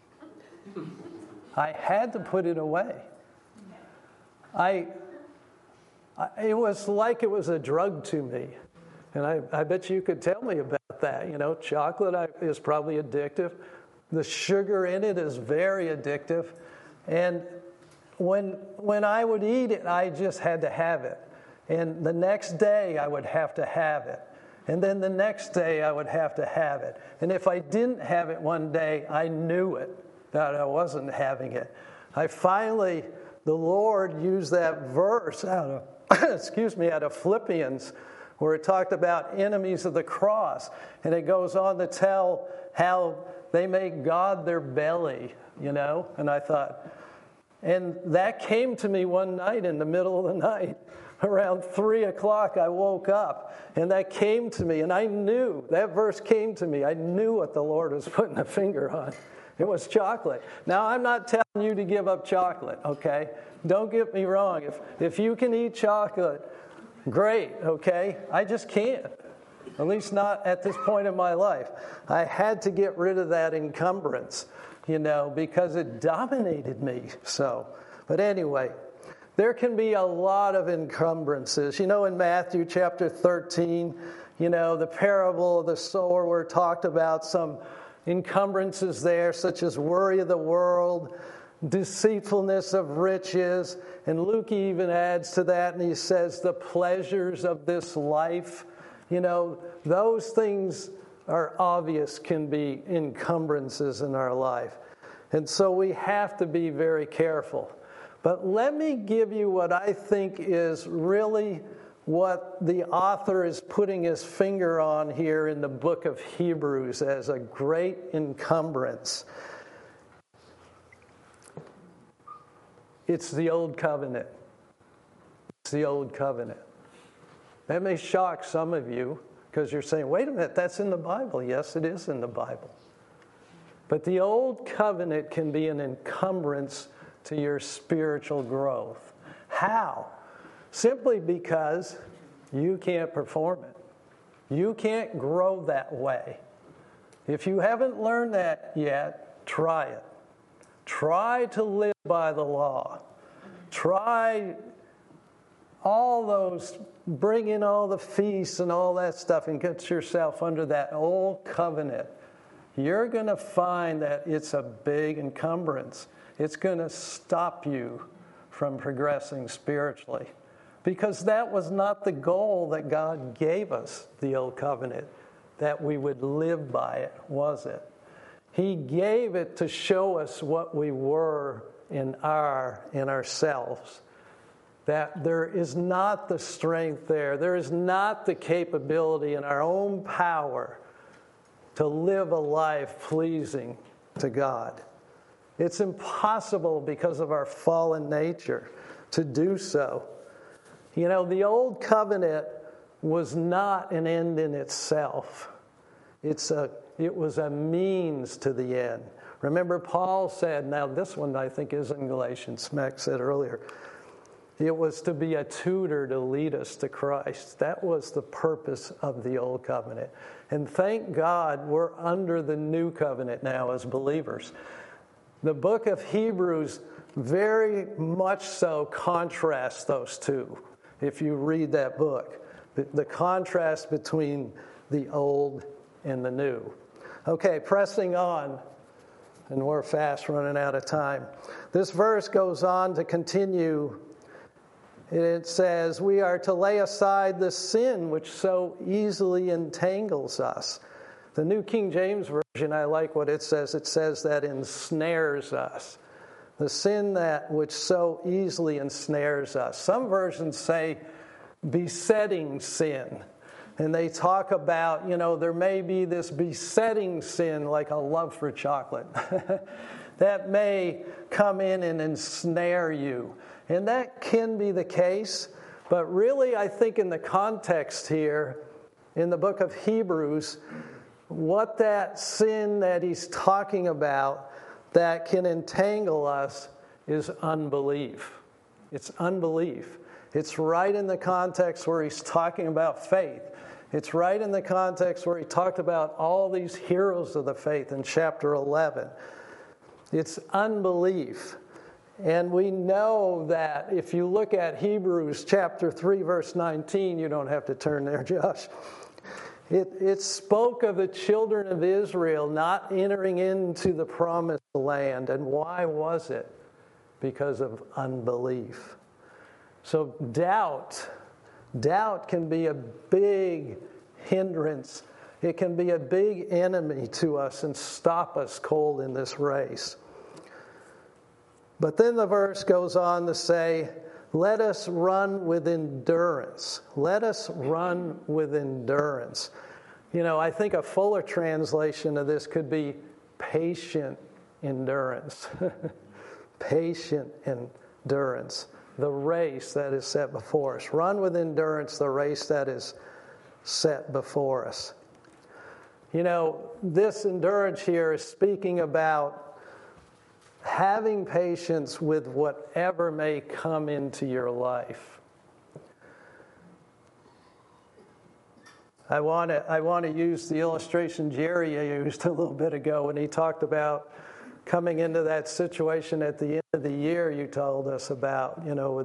[SPEAKER 1] I had to put it away. It was like it was a drug to me. And I bet you could tell me about that. You know, chocolate is probably addictive. The sugar in it is very addictive. And when I would eat it, I just had to have it. And the next day, I would have to have it. And then the next day, I would have to have it. And if I didn't have it one day, I knew it, that I wasn't having it. The Lord used that verse out of Philippians, where it talked about enemies of the cross. And it goes on to tell how they make God their belly, you know. And I thought, and that came to me one night in the middle of the night. Around 3 o'clock, I woke up, and that came to me, and I knew, that verse came to me. I knew what the Lord was putting a finger on. It was chocolate. Now, I'm not telling you to give up chocolate, okay? Don't get me wrong. If you can eat chocolate, great, okay? I just can't, at least not at this point in my life. I had to get rid of that encumbrance, you know, because it dominated me. But anyway, there can be a lot of encumbrances. You know, in Matthew chapter 13, you know, the parable of the sower, we're talked about some encumbrances there, such as worry of the world, deceitfulness of riches. And Luke even adds to that, and he says, the pleasures of this life. You know, those things are obvious, can be encumbrances in our life. And so we have to be very careful. But let me give you what I think is really what the author is putting his finger on here in the book of Hebrews as a great encumbrance. It's the old covenant. It's the old covenant. That may shock some of you because you're saying, wait a minute, that's in the Bible. Yes, it is in the Bible. But the old covenant can be an encumbrance to your spiritual growth. How? Simply because you can't perform it. You can't grow that way. If you haven't learned that yet, try it. Try to live by the law. Try all those, bring in all the feasts and all that stuff and get yourself under that old covenant. You're going to find that it's a big encumbrance. It's going to stop you from progressing spiritually. Because that was not the goal that God gave us, the old covenant, that we would live by it, was it? He gave it to show us what we were in ourselves. That there is not the strength there is not the capability in our own power to live a life pleasing to God. It's impossible because of our fallen nature to do so. You know, the old covenant was not an end in itself. It was a means to the end. Remember, Paul said, now this one I think is in Galatians, Max said earlier, it was to be a tutor to lead us to Christ. That was the purpose of the old covenant. And thank God we're under the new covenant now as believers. The book of Hebrews very much so contrasts those two, if you read that book. The contrast between the old and the new. Okay, pressing on, and we're fast running out of time. This verse goes on to continue. It says, we are to lay aside the sin which so easily entangles us. The New King James Version, I like what it says. It says that ensnares us. The sin that which so easily ensnares us. Some versions say besetting sin. And they talk about, there may be this besetting sin like a love for chocolate that may come in and ensnare you. And that can be the case, but really I think in the context here, in the book of Hebrews, what that sin that he's talking about that can entangle us is unbelief. It's unbelief. It's right in the context where he's talking about faith. It's right in the context where he talked about all these heroes of the faith in chapter 11. It's unbelief. And we know that if you look at Hebrews chapter 3, verse 19, you don't have to turn there, Josh. It spoke of the children of Israel not entering into the promised land. And why was it? Because of unbelief. So doubt can be a big hindrance. It can be a big enemy to us and stop us cold in this race. But then the verse goes on to say, let us run with endurance. Let us run with endurance. I think a fuller translation of this could be patient endurance. Patient endurance. The race that is set before us. Run with endurance the race that is set before us. This endurance here is speaking about having patience with whatever may come into your life. I want to use the illustration Jerry used a little bit ago when he talked about coming into that situation at the end of the year you told us about,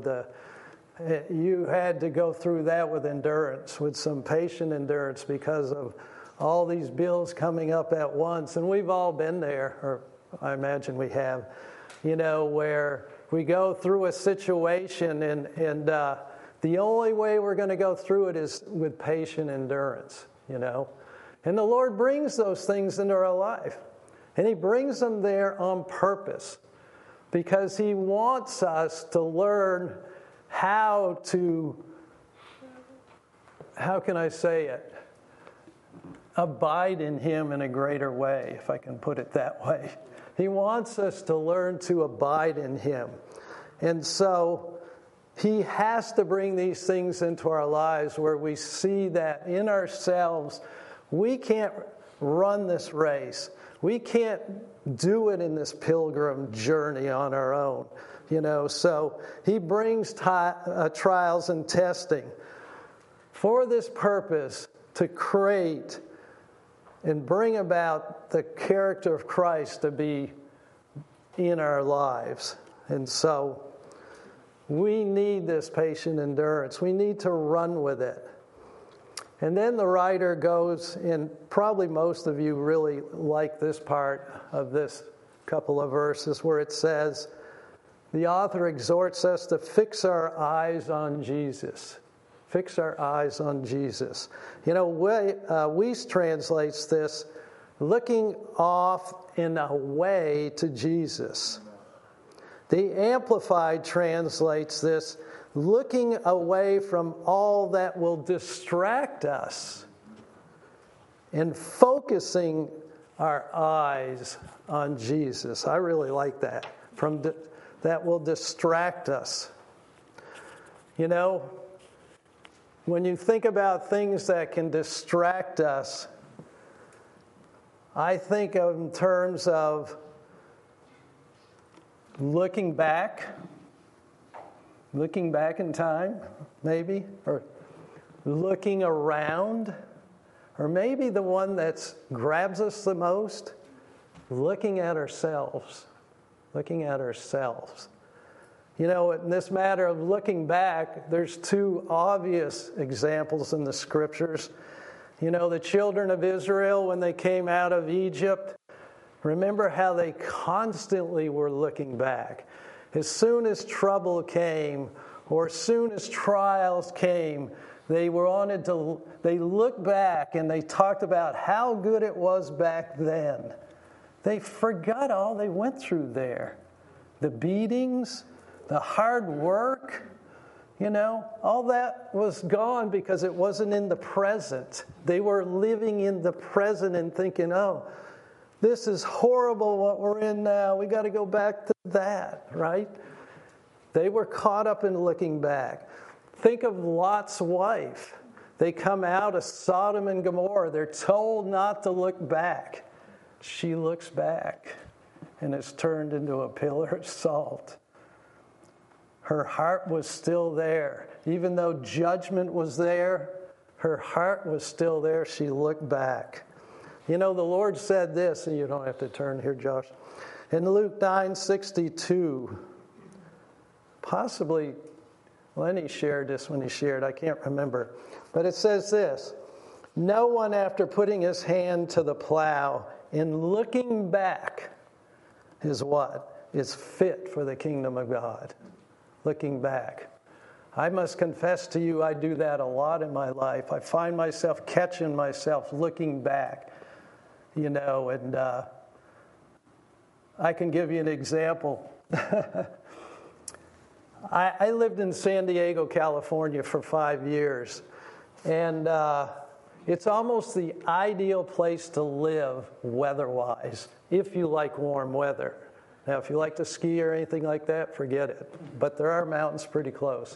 [SPEAKER 1] you had to go through that with endurance, with some patient endurance because of all these bills coming up at once. And we've all been there, or I imagine we have, where we go through a situation and the only way we're going to go through it is with patient endurance, And the Lord brings those things into our life. And He brings them there on purpose because He wants us to learn how can I say it? Abide in Him in a greater way, if I can put it that way. He wants us to learn to abide in Him. And so he has to bring these things into our lives where we see that in ourselves, we can't run this race. We can't do it in this pilgrim journey on our own. So he brings trials and testing for this purpose, to create and bring about the character of Christ to be in our lives. And so we need this patient endurance. We need to run with it. And then the writer goes, and probably most of you really like this part of this couple of verses where it says, the author exhorts us to fix our eyes on Jesus. Fix our eyes on Jesus. Weiss translates this, looking off and away to Jesus. The Amplified translates this, looking away from all that will distract us and focusing our eyes on Jesus. I really like that. That will distract us. When you think about things that can distract us, I think of in terms of looking back in time, maybe, or looking around, or maybe the one that grabs us the most, looking at ourselves. In this matter of looking back, there's two obvious examples in the scriptures. The children of Israel, when they came out of Egypt, remember how they constantly were looking back. As soon as trouble came, or as soon as trials came, they looked back and they talked about how good it was back then. They forgot all they went through there. The beatings, the hard work, all that was gone because it wasn't in the present. They were living in the present and thinking, oh, this is horrible what we're in now. We got to go back to that, right? They were caught up in looking back. Think of Lot's wife. They come out of Sodom and Gomorrah. They're told not to look back. She looks back and is turned into a pillar of salt. Her heart was still there. Even though judgment was there, her heart was still there. She looked back. The Lord said this, and you don't have to turn here, Josh. In Luke 9:62, possibly Lenny shared this when he shared, I can't remember. But it says this, no one after putting his hand to the plow and looking back is what? Is fit for the kingdom of God. Looking back. I must confess to you, I do that a lot in my life. I find myself catching myself looking back, and I can give you an example. I lived in San Diego, California for 5 years, and it's almost the ideal place to live weather-wise, if you like warm weather. Now, if you like to ski or anything like that, forget it. But there are mountains pretty close.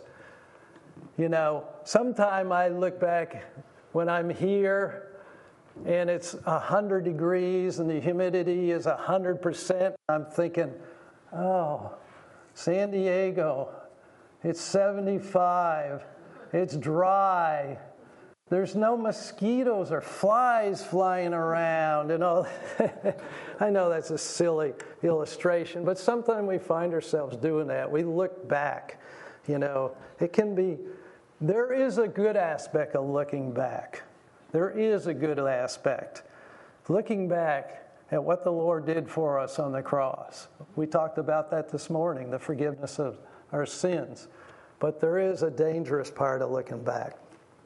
[SPEAKER 1] Sometime I look back when I'm here and it's 100 degrees and the humidity is 100%. I'm thinking, oh, San Diego, it's 75. It's dry. There's no mosquitoes or flies flying around and all. I know that's a silly illustration, but sometimes we find ourselves doing that. We look back, It can be, there is a good aspect of looking back. There is a good aspect. Looking back at what the Lord did for us on the cross. We talked about that this morning, the forgiveness of our sins. But there is a dangerous part of looking back.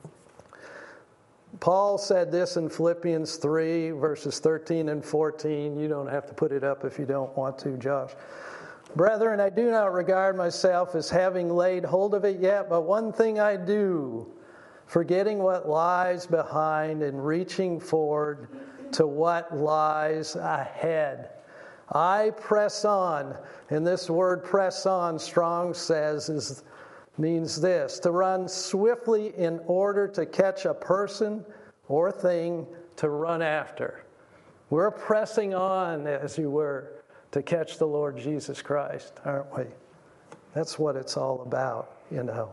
[SPEAKER 1] Paul said this in Philippians 3, verses 13 and 14. You don't have to put it up if you don't want to, Josh. Brethren, I do not regard myself as having laid hold of it yet, but one thing I do, forgetting what lies behind and reaching forward to what lies ahead. I press on. And this word press on, Strong says, means this: to run swiftly in order to catch a person or thing to run after. We're pressing on, as you were, to catch the Lord Jesus Christ, aren't we? That's what it's all about, you know.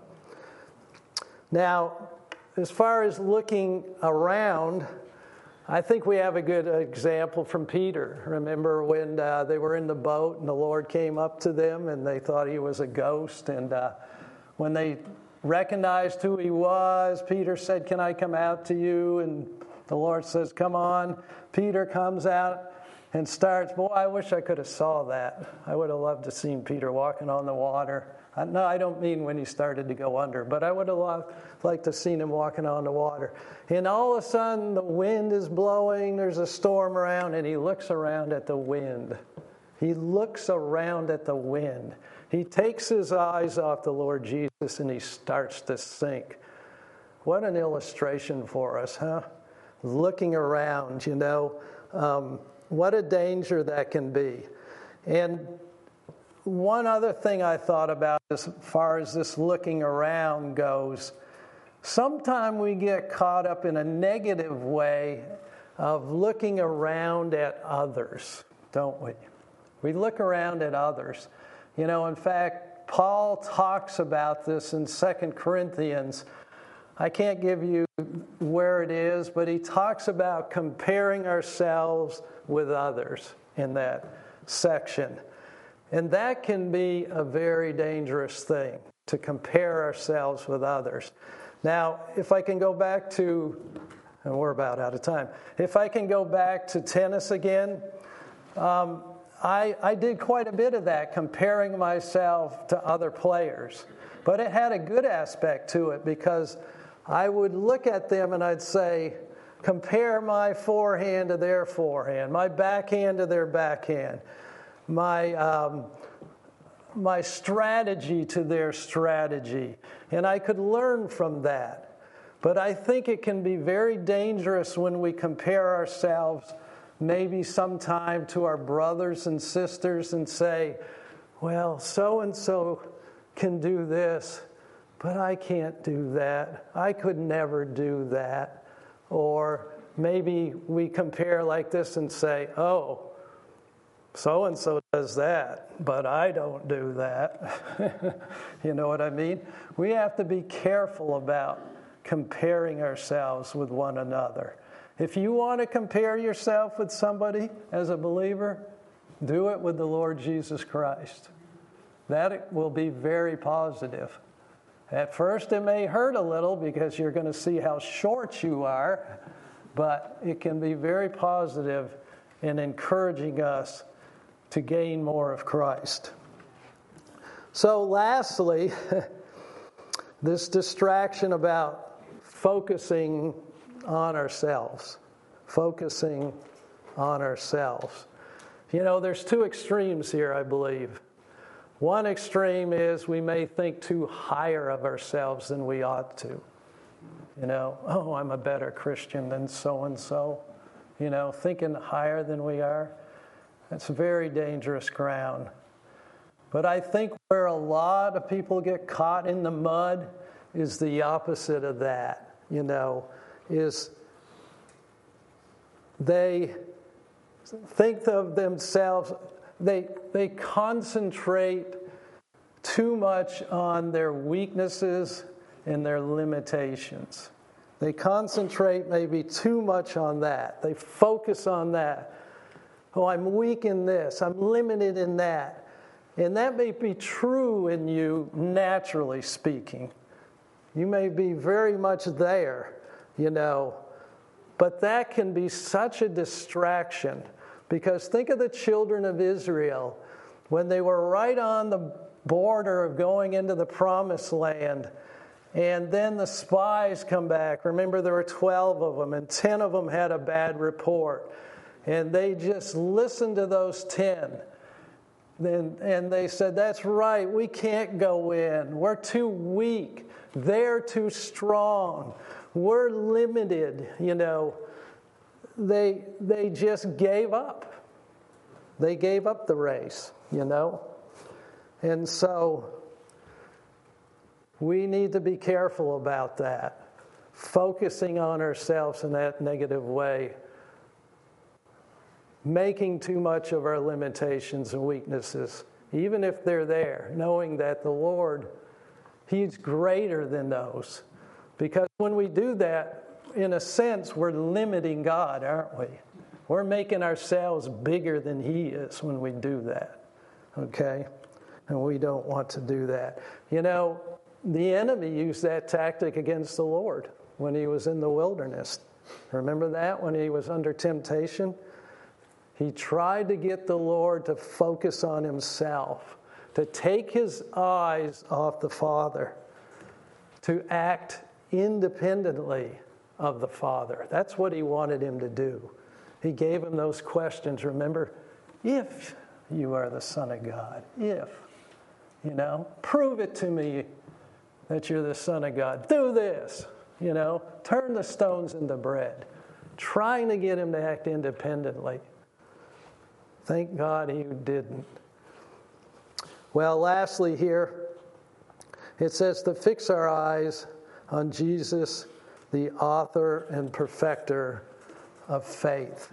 [SPEAKER 1] Now, as far as looking around, I think we have a good example from Peter. Remember when they were in the boat and the Lord came up to them and they thought he was a ghost, and when they recognized who he was, Peter said, "Can I come out to you?" And the Lord says, "Come on." Peter comes out and starts. Boy, I wish I could have saw that. I would have loved to seen Peter walking on the water. No, I don't mean when he started to go under, but I would have liked to seen him walking on the water. And all of a sudden, the wind is blowing. There's a storm around, and he looks around at the wind. He looks around at the wind. He takes his eyes off the Lord Jesus, and he starts to sink. What an illustration for us, huh? Looking around, you know. What a danger that can be. And one other thing I thought about as far as this looking around goes, sometimes we get caught up in a negative way of looking around at others, don't we? We look around at others. You know, in fact, Paul talks about this in 2 Corinthians. I can't give you where it is, but he talks about comparing ourselves with others in that section. And that can be a very dangerous thing, to compare ourselves with others. Now, if I can go back to, and we're about out of time, if I can go back to tennis again, I did quite a bit of that, comparing myself to other players. But it had a good aspect to it, because I would look at them and I'd say, compare my forehand to their forehand, my backhand to their backhand, my strategy to their strategy. And I could learn from that. But I think it can be very dangerous when we compare ourselves maybe sometime to our brothers and sisters and say, well, so-and-so can do this, but I can't do that. I could never do that. Or maybe we compare like this and say, oh, so-and-so does that, but I don't do that. You know what I mean? We have to be careful about comparing ourselves with one another. If you want to compare yourself with somebody as a believer, do it with the Lord Jesus Christ. That will be very positive. At first it may hurt a little because you're going to see how short you are, but it can be very positive in encouraging us to gain more of Christ. So lastly, this distraction about focusing on ourselves. Focusing on ourselves. You know, there's two extremes here, I believe. One extreme is we may think too higher of ourselves than we ought to. You know, oh, I'm a better Christian than so-and-so. You know, thinking higher than we are. That's very dangerous ground. But I think where a lot of people get caught in the mud is the opposite of that, you know, is they think of themselves, they concentrate too much on their weaknesses and their limitations. They concentrate maybe too much on that. They focus on that. Oh, I'm weak in this. I'm limited in that. And that may be true in you, naturally speaking. You may be very much there, you know. But that can be such a distraction. Because think of the children of Israel. When they were right on the border of going into the promised land, and then the spies come back. Remember, there were 12 of them, and 10 of them had a bad report. And they just listened to those 10. And they said, that's right, we can't go in. We're too weak. They're too strong. We're limited, you know. They just gave up. they gave up the race, And so we need to be careful about that. Focusing on ourselves in that negative way. Making too much of our limitations and weaknesses, even if they're there, knowing that the Lord, He's greater than those. Because when we do that, in a sense, we're limiting God, aren't we? We're making ourselves bigger than He is when we do that, okay? And we don't want to do that. The enemy used that tactic against the Lord when He was in the wilderness. Remember that, when He was under temptation? He tried to get the Lord to focus on Himself, to take His eyes off the Father, to act independently of the Father. That's what He wanted him to do. He gave him those questions, remember? If you are the Son of God, if, prove it to me that you're the Son of God. Do this, turn the stones into bread. Trying to get him to act independently. Thank God he didn't. Well, lastly here, it says to fix our eyes on Jesus, the author and perfecter of faith.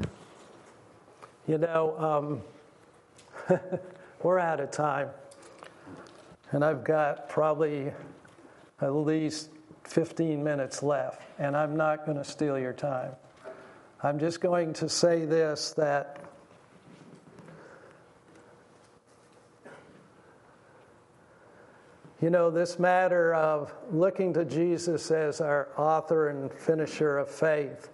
[SPEAKER 1] We're out of time. And I've got probably at least 15 minutes left. And I'm not going to steal your time. I'm just going to say this, that this matter of looking to Jesus as our author and finisher of faith,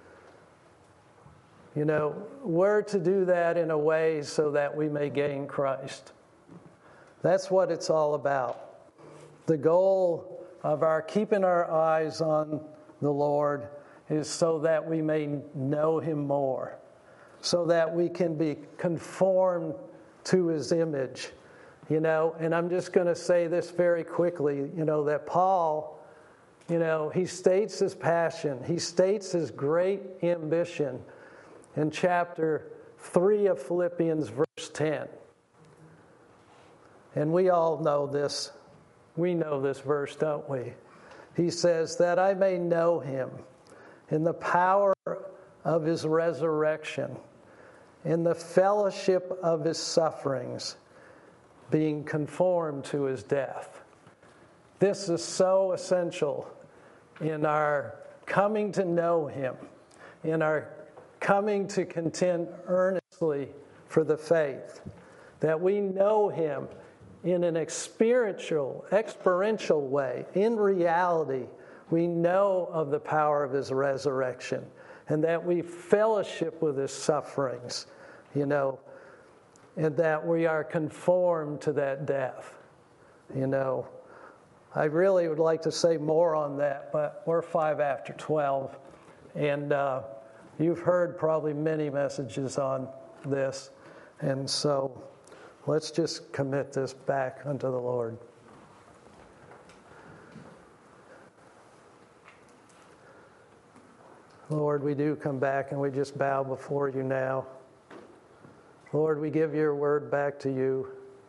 [SPEAKER 1] we're to do that in a way so that we may gain Christ. That's what it's all about. The goal of our keeping our eyes on the Lord is so that we may know Him more, so that we can be conformed to His image. And I'm just going to say this very quickly, that Paul, he states his passion. He states his great ambition in chapter 3 of Philippians, verse 10. And we all know this. We know this verse, don't we? He says, that I may know Him in the power of His resurrection, in the fellowship of His sufferings, being conformed to His death. This is so essential in our coming to know Him, in our coming to contend earnestly for the faith, that we know Him in an experiential way. In reality, we know of the power of His resurrection, and that we fellowship with His sufferings, and that we are conformed to that death. I really would like to say more on that, but we're 5 after 12, and you've heard probably many messages on this, and so let's just commit this back unto the Lord. Lord, we do come back and we just bow before You now. Lord, we give Your word back to You.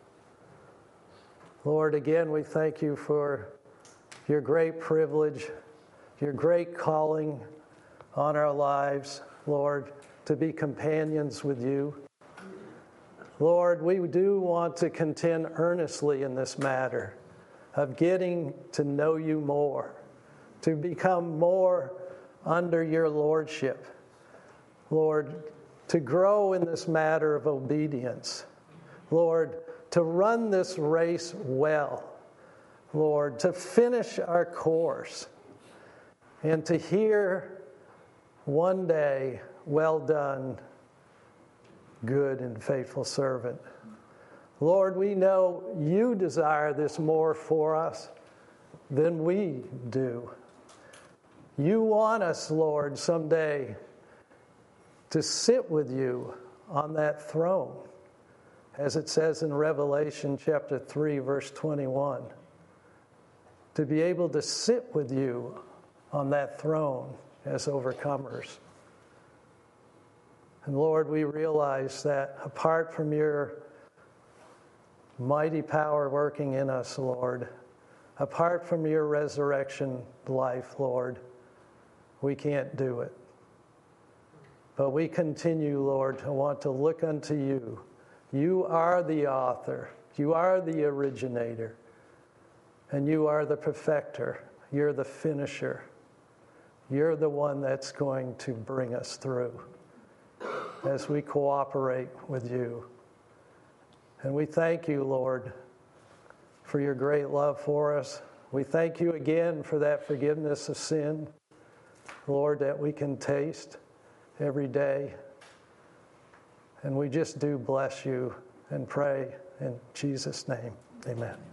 [SPEAKER 1] Lord, again, we thank You for Your great privilege, Your great calling on our lives, Lord, to be companions with You. Lord, we do want to contend earnestly in this matter of getting to know You more, to become more under Your lordship. Lord, to grow in this matter of obedience. Lord, to run this race well. Lord, to finish our course. And to hear one day, well done, good and faithful servant. Lord, we know You desire this more for us than we do. You want us, Lord, someday to sit with You on that throne, as it says in Revelation chapter 3, verse 21. To be able to sit with You on that throne as overcomers. And Lord, we realize that apart from your mighty power working in us, Lord, apart from your resurrection life, Lord, we can't do it. But we continue, Lord, to want to look unto you. You are the author. You are the originator. And you are the perfecter. You're the finisher. You're the one that's going to bring us through as we cooperate with you. And we thank you, Lord, for your great love for us. We thank you again for that forgiveness of sin, Lord, that we can taste every day. And we just do bless you and pray in Jesus' name. Amen.